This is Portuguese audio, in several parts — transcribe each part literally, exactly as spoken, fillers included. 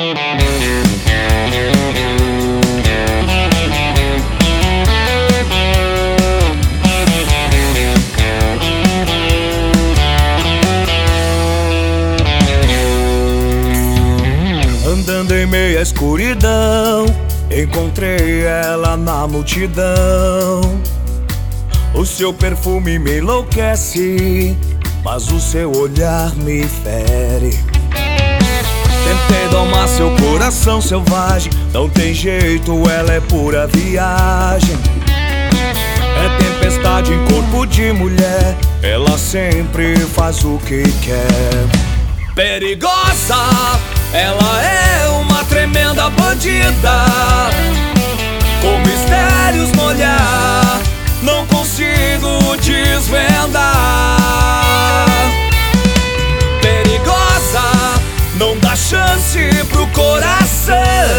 Andando em meia escuridão, encontrei ela na multidão. O seu perfume me enlouquece, mas o seu olhar me fere. Tentei domar seu coração selvagem, não tem jeito, ela é pura viagem. É tempestade em corpo de mulher, ela sempre faz o que quer. Perigosa, ela é uma tremenda bandida, com mistérios no olhar, não consigo desvendar. Perigosa, não dá chance pro coração,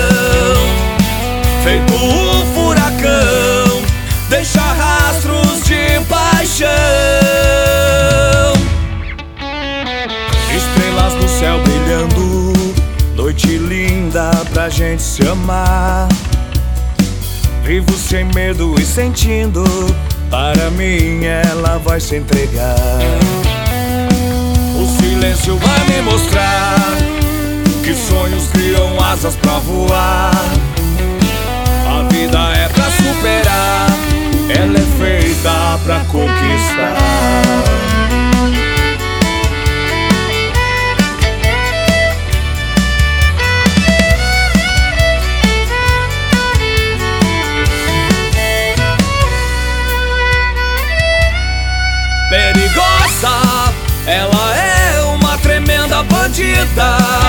feito um furacão, deixa rastros de paixão. Estrelas no céu brilhando, noite linda pra gente se amar. Vivo sem medo e sentindo, para mim ela vai se entregar. O silêncio vai me mostrar que sonhos criam asas pra voar. A vida é pra superar, ela é feita pra conquistar. Perigosa, ela é uma tremenda bandida,